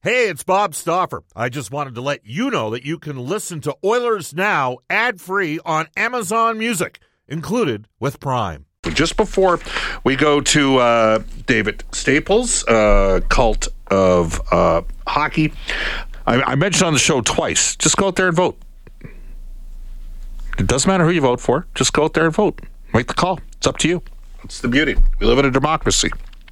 Hey, it's Bob Stauffer. I just wanted to let you know that you can listen to Oilers Now ad-free on Amazon Music, included with Prime. Just before we go to David Staples, Cult of Hockey, I mentioned on the show twice, just go out there and vote. It doesn't matter who you vote for. Just go out there and vote. Make the call. It's up to you. It's the beauty. We live in a democracy.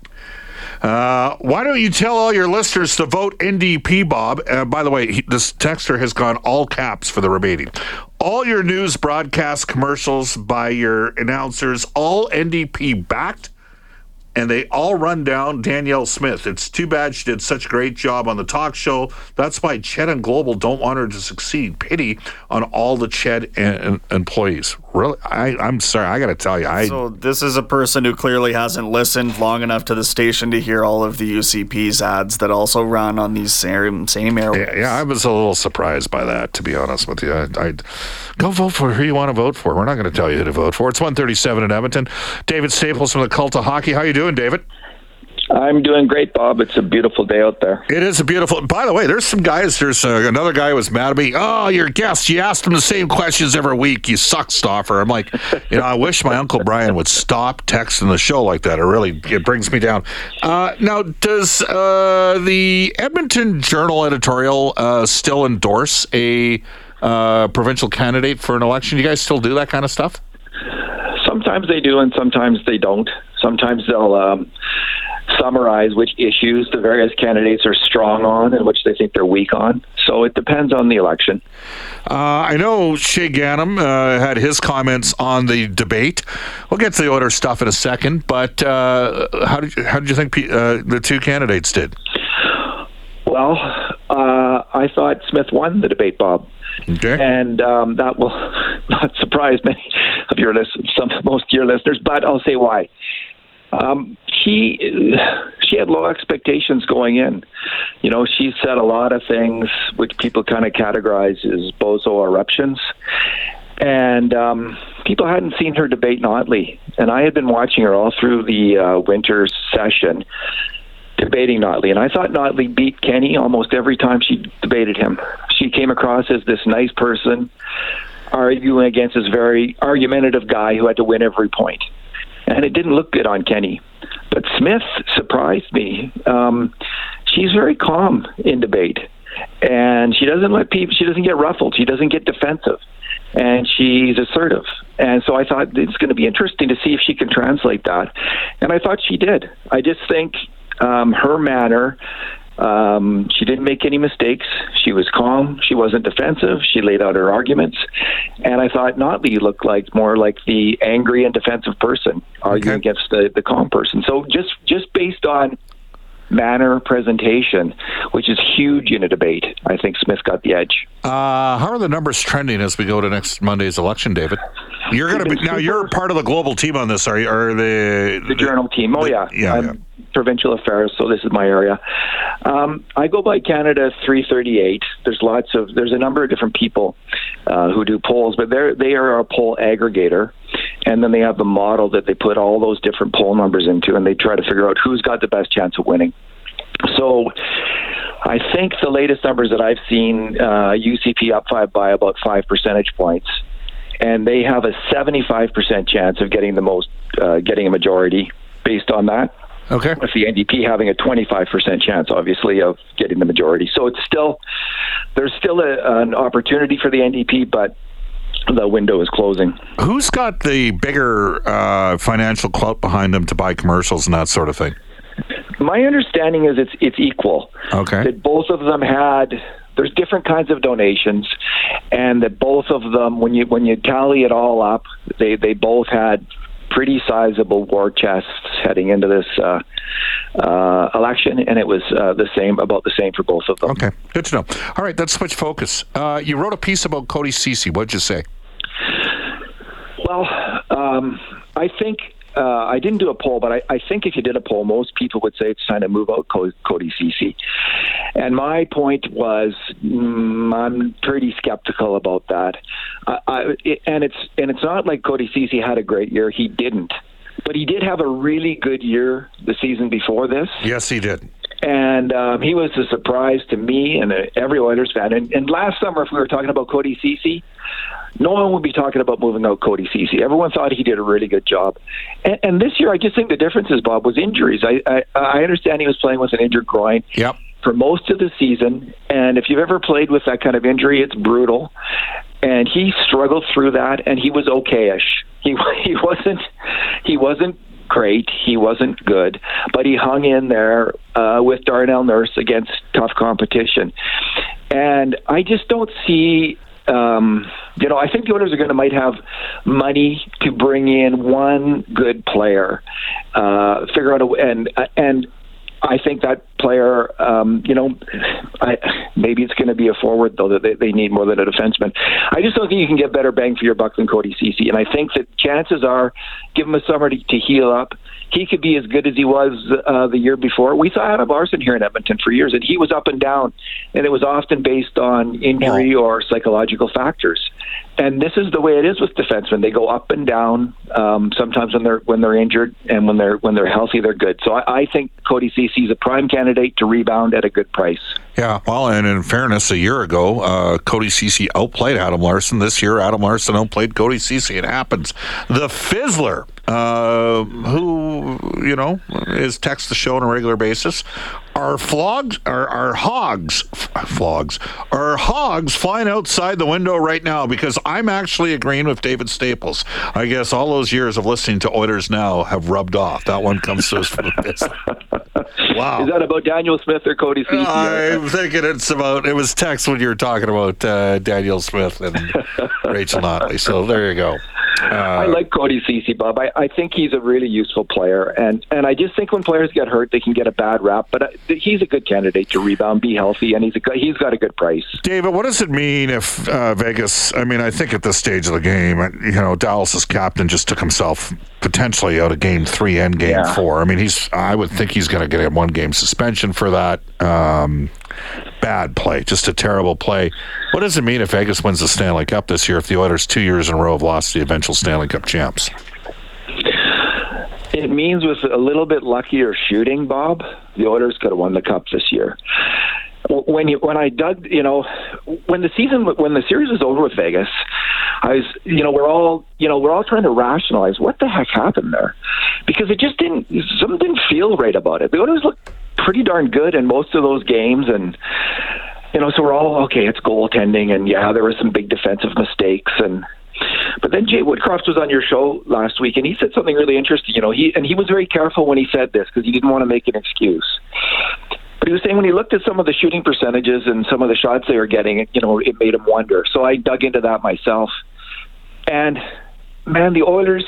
Why don't you tell all your listeners to vote NDP, Bob? By the way, this texter has gone all caps for the remaining. All your news broadcast commercials by your announcers, all NDP backed, and they all run down Danielle Smith. It's too bad she did such a great job on the talk show. That's why Ched and Global don't want her to succeed. Pity on all the Ched employees. Really? I'm sorry. I got to tell you. So this is a person who clearly hasn't listened long enough to the station to hear all of the UCP's ads that also run on these same airwaves. Yeah, I was a little surprised by that, to be honest with you. I'd go vote for who you want to vote for. We're not going to tell you who to vote for. It's 1:37 in Edmonton. David Staples from the Cult of Hockey. How you doing, David? I'm doing great, Bob. It's a beautiful day out there. It is a beautiful... By the way, there's some guys... There's another guy who was mad at me. Oh, your guest. You asked him the same questions every week. You suck, Stauffer. I'm like, I wish my Uncle Brian would stop texting the show like that. It brings me down. Now, does the Edmonton Journal editorial still endorse a provincial candidate for an election? You guys still do that kind of stuff? Sometimes they do, and sometimes they don't. Sometimes they'll... summarize which issues the various candidates are strong on and which they think they're weak on. So it depends on the election. I know Shea Ganem had his comments on the debate. We'll get to the Oilers stuff in a second, but how did you think the two candidates did? Well, I thought Smith won the debate, Bob. Okay. And that will not surprise many of your most of your listeners, but I'll say why. She had low expectations going in. She said a lot of things which people kind of categorize as bozo eruptions. And people hadn't seen her debate Notley. And I had been watching her all through the winter session debating Notley. And I thought Notley beat Kenny almost every time she debated him. She came across as this nice person arguing against this very argumentative guy who had to win every point. And it didn't look good on Kenny. But Smith surprised me. She's very calm in debate. And she doesn't get ruffled. She doesn't get defensive. And she's assertive. And so I thought it's going to be interesting to see if she can translate that. And I thought she did. I just think her manner... she didn't make any mistakes. She was calm. She wasn't defensive. She laid out her arguments. And I thought Notley looked more like the angry and defensive person arguing against the calm person. So just based on manner, presentation, which is huge in a debate, I think Smith got the edge. How are the numbers trending as we go to next Monday's election, David? You're part of the global team on this, are the Journal team? Yeah. Provincial affairs, so this is my area. I go by Canada 338. There's a number of different people who do polls, but they are a poll aggregator, and then they have the model that they put all those different poll numbers into, and they try to figure out who's got the best chance of winning. So I think the latest numbers that I've seen, UCP up by about 5 percentage points, and they have a 75% chance of getting getting a majority based on that. Okay. With the NDP having a 25% chance, obviously, of getting the majority. So there's still an opportunity for the NDP, but the window is closing. Who's got the bigger financial clout behind them to buy commercials and that sort of thing? My understanding is it's equal. Okay. That both of them there's different kinds of donations, and that both of them, when you tally it all up, they both had pretty sizable war chests heading into this election, and it was about the same for both of them. Okay, good to know. All right, let's switch focus. You wrote a piece about Cody Ceci. What'd you say? Well, I think I didn't do a poll, but I think if you did a poll, most people would say it's time to move out Cody Ceci. And my point was, I'm pretty skeptical about that. And it's not like Cody Ceci had a great year. He didn't. But he did have a really good year the season before this. Yes, he did. And he was a surprise to me and every Oilers fan. And last summer, if we were talking about Cody Ceci, no one would be talking about moving out Cody Ceci. Everyone thought he did a really good job. And this year, I just think the difference is, Bob, was injuries. I understand he was playing with an injured groin. Yep. For most of the season, and if you've ever played with that kind of injury, it's brutal. And he struggled through that, and he was okay-ish. He wasn't great, he wasn't good, but he hung in there with Darnell Nurse against tough competition. And I just don't see. I think the Oilers might have money to bring in one good player, figure out and I think that player, maybe it's going to be a forward, though, that they need more than a defenseman. I just don't think you can get better bang for your buck than Cody Ceci. And I think that chances are, give him a summer to heal up. He could be as good as he was the year before. We saw Adam Larson here in Edmonton for years, and he was up and down, and it was often based on injury or psychological factors. And this is the way it is with defensemen. They go up and down. Sometimes when they're injured, and when they're healthy, they're good. So I think Cody Ceci is a prime candidate to rebound at a good price. Yeah, well, and in fairness, a year ago, Cody Ceci outplayed Adam Larson. This year, Adam Larson outplayed Cody Ceci. It happens. The Fizzler, who is text the show on a regular basis, are hogs flying outside the window right now, because I'm actually agreeing with David Staples. I guess all those years of listening to Oilers Now have rubbed off. That one comes to us from the Fizzler. Wow. Is that about Daniel Smith or Cody Ceci? I'm thinking it was text when you were talking about Daniel Smith and Rachel Notley. So there you go. I like Cody Ceci, Bob. I think he's a really useful player, and I just think when players get hurt, they can get a bad rap. But he's a good candidate to rebound, be healthy, and he's got a good price. David, what does it mean if Vegas? I mean, I think at this stage of the game, Dallas's captain just took himself potentially out of Game 3 and Game 4. I mean, I would think he's going to get a 1-game suspension for that. Bad play, just a terrible play. What does it mean if Vegas wins the Stanley Cup this year if the Oilers 2 years in a row have lost the eventual Stanley Cup champs? It means with a little bit luckier shooting, Bob, the Oilers could have won the Cup this year. When I dug, when the series was over with Vegas, I was, we're all trying to rationalize what the heck happened there, because it just something didn't feel right about it. The Oilers looked pretty darn good in most of those games, and so we're all okay. It's goaltending, and there were some big defensive mistakes, but then Jay Woodcroft was on your show last week, and he said something really interesting. He was very careful when he said this, because he didn't want to make an excuse. But he was saying when he looked at some of the shooting percentages and some of the shots they were getting, it made him wonder. So I dug into that myself. And, man, the Oilers,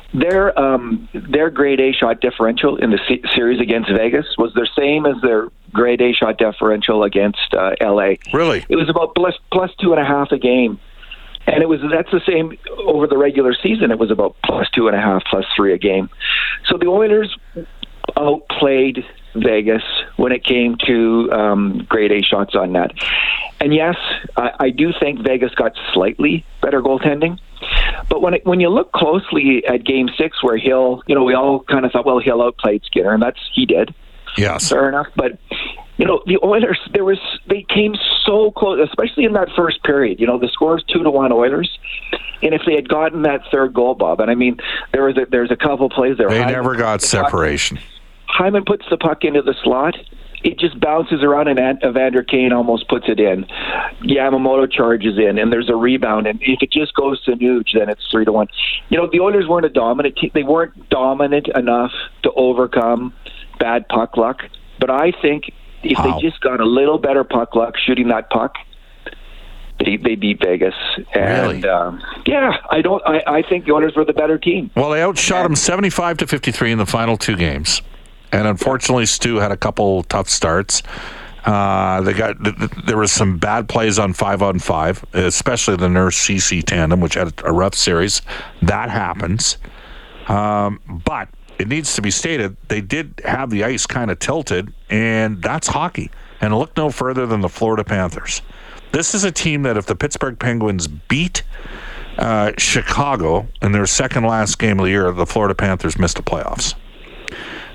their grade A shot differential in the series against Vegas was the same as their grade A shot differential against L.A. Really? It was about plus 2.5 a game. And that's the same over the regular season. It was about plus 2.5, plus 3 a game. So the Oilers outplayed Vegas when it came to grade A shots on net. And yes, I do think Vegas got slightly better goaltending. But when you look closely at Game 6, where Hill, we all kind of thought, well, Hill outplayed Skinner, and he did. Yes. Fair enough. But, the Oilers, they came so close, especially in that first period. The score is 2-1 Oilers. And if they had gotten that third goal, Bob, and I mean, there's a couple plays there. They never got separation. Hyman puts the puck into the slot. It just bounces around, and Evander Kane almost puts it in. Yamamoto charges in, and there's a rebound. And if it just goes to Nuge, then it's 3-1. The Oilers weren't a dominant team. They weren't dominant enough to overcome bad puck luck. But I think if they just got a little better puck luck shooting that puck, they beat Vegas. And, really? I think the Oilers were the better team. Well, they outshot them 75-53 in the final 2 games. And unfortunately, Stu had a couple tough starts. There was some bad plays on 5-on-5, especially the Nurse-Ceci tandem, which had a rough series. That happens. But it needs to be stated, they did have the ice kind of tilted, and that's hockey. And look no further than the Florida Panthers. This is a team that if the Pittsburgh Penguins beat Chicago in their second last game of the year, the Florida Panthers missed the playoffs.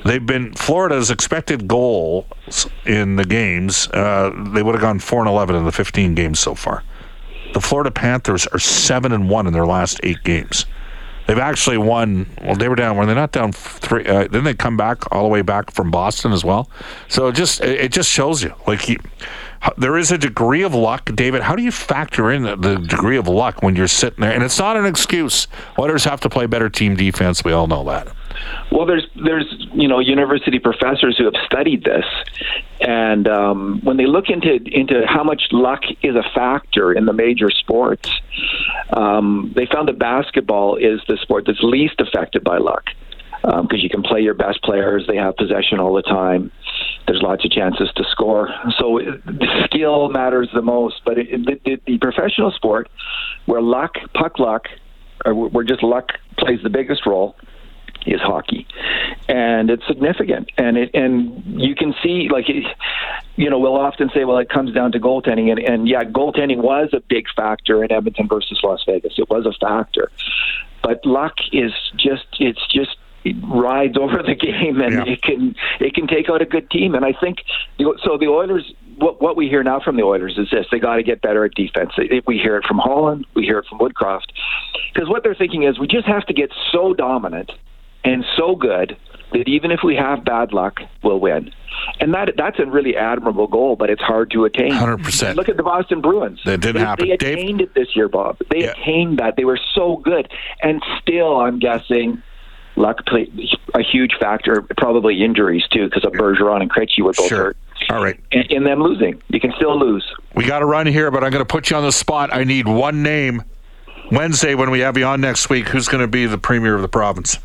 Florida's expected goals in the games, they would have gone 4-11 in the 15 games so far. The Florida Panthers are 7-1 in their last 8 games. They've actually won. Well, they were down. Were they not down 3? Didn't they come back all the way back from Boston as well? So it just shows you, there is a degree of luck. David, how do you factor in the degree of luck when you're sitting there? And it's not an excuse. Oilers have to play better team defense. We all know that. Well, there's university professors who have studied this, and when they look into how much luck is a factor in the major sports, they found that basketball is the sport that's least affected by luck, because you can play your best players. They have possession all the time. There's lots of chances to score. So skill matters the most. But the professional sport, where puck luck, or where just luck plays the biggest role, is hockey, and it's significant. And you can see, we'll often say, well, it comes down to goaltending, and goaltending was a big factor in Edmonton versus Las Vegas. It was a factor, but luck is it rides over the game, and it can take out a good team. And I think so. The Oilers, what we hear now from the Oilers is this: they got to get better at defense. We hear it from Holland, we hear it from Woodcroft, because what they're thinking is we just have to get so dominant and so good that even if we have bad luck, we'll win. And that's a really admirable goal, but it's hard to attain. 100%. Look at the Boston Bruins. That didn't happen. They attained it this year, Bob. They attained that. They were so good. And still, I'm guessing, luck played a huge factor, probably injuries too, because of Bergeron and Krejci were both hurt. All right. And them losing. You can still lose. We got to run here, but I'm going to put you on the spot. I need one name. Wednesday, when we have you on next week, who's going to be the premier of the province?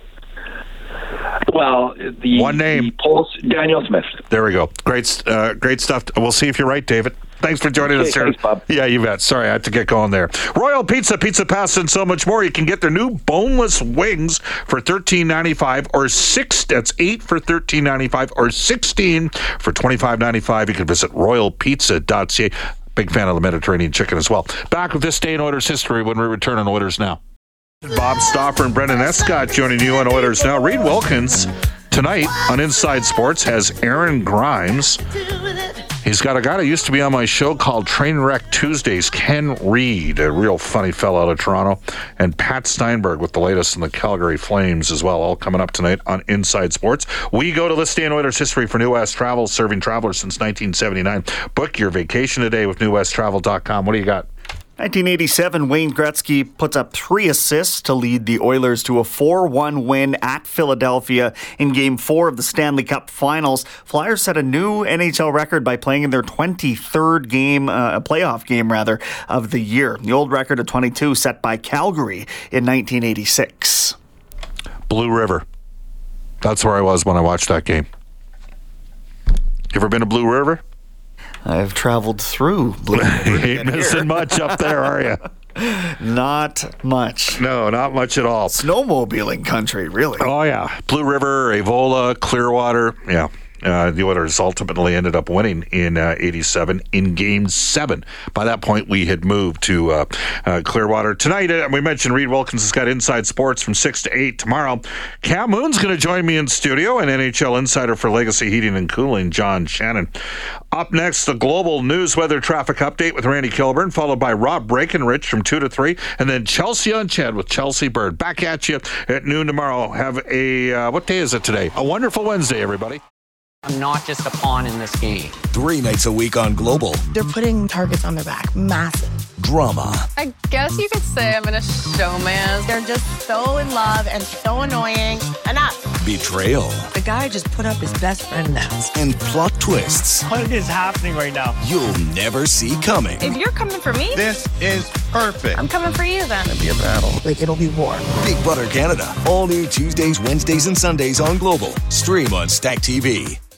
Well, one name. Daniel Smith. There we go. Great stuff. We'll see if you're right, David. Thanks for joining us here. Thanks, Bob. Yeah, you bet. Sorry, I had to get going there. Royal Pizza, Pizza Pasta, and so much more. You can get their new boneless wings for $13.95 or that's 8 for $13.95 or 16 for $25.95. You can visit royalpizza.ca. Big fan of the Mediterranean chicken as well. Back with this day in Oilers history when we return on Oilers Now. Bob Stauffer and Brendan Escott joining you on Oilers Now. Reed Wilkins tonight on Inside Sports has Aaron Grimes. He's got a guy that used to be on my show called Trainwreck Tuesdays, Ken Reed, a real funny fellow out of Toronto, and Pat Steinberg with the latest in the Calgary Flames as well, all coming up tonight on Inside Sports. We go to this day in Oilers history for New West Travel, serving travelers since 1979. Book your vacation today with newwesttravel.com. What do you got? 1987, Wayne Gretzky puts up 3 assists to lead the Oilers to a 4-1 win at Philadelphia in Game 4 of the Stanley Cup Finals. Flyers set a new NHL record by playing in their 23rd game, playoff game of the year. The old record of 22 set by Calgary in 1986. Blue River. That's where I was when I watched that game. You ever been to Blue River? I've traveled through Blue River. You ain't missing much up there, are you? Not much. No, not much at all. Snowmobiling country, really. Oh, yeah. Blue River, Avola, Clearwater. Yeah. The Oilers ultimately ended up winning in 87 in Game 7. By that point, we had moved to Clearwater. Tonight, we mentioned Reed Wilkins has got Inside Sports from 6 to 8. Tomorrow, Cam Moon's going to join me in studio, and NHL insider for Legacy Heating and Cooling, John Shannon. Up next, the Global News Weather Traffic Update with Randy Kilburn, followed by Rob Breckenridge from 2 to 3, and then Chelsea Unched with Chelsea Bird. Back at you at noon tomorrow. Have a, what day is it today? A wonderful Wednesday, everybody. I'm not just a pawn in this game. 3 nights a week on Global. They're putting targets on their back. Massive. Drama. I guess you could say I'm in a showman. They're just so in love and so annoying. Enough. Betrayal. The guy just put up his best friend now. And plot twists. What is happening right now? You'll never see coming. If you're coming for me, This is perfect. I'm coming for you then. It'll be a battle. Like, it'll be war. Big Brother Canada. All new Tuesdays, Wednesdays, and Sundays on Global. Stream on Stack TV.